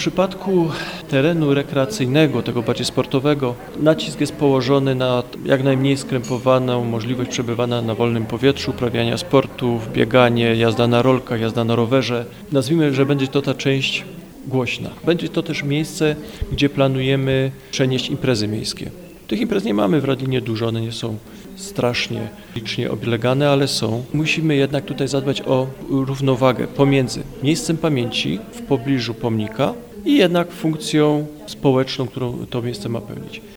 przypadku terenu rekreacyjnego, tego bardziej sportowego, nacisk jest położony na jak najmniej skrępowaną możliwość przebywania na wolnym powietrzu, uprawiania sportów, bieganie, jazda na rolkach, jazda na rowerze. Nazwijmy, że będzie to ta część głośna. Będzie to też miejsce, gdzie planujemy przenieść imprezy miejskie. Tych imprez nie mamy w Radlinie dużo, one nie są strasznie licznie oblegane, ale są. Musimy jednak tutaj zadbać o równowagę pomiędzy miejscem pamięci w pobliżu pomnika i jednak funkcją społeczną, którą to miejsce ma pełnić.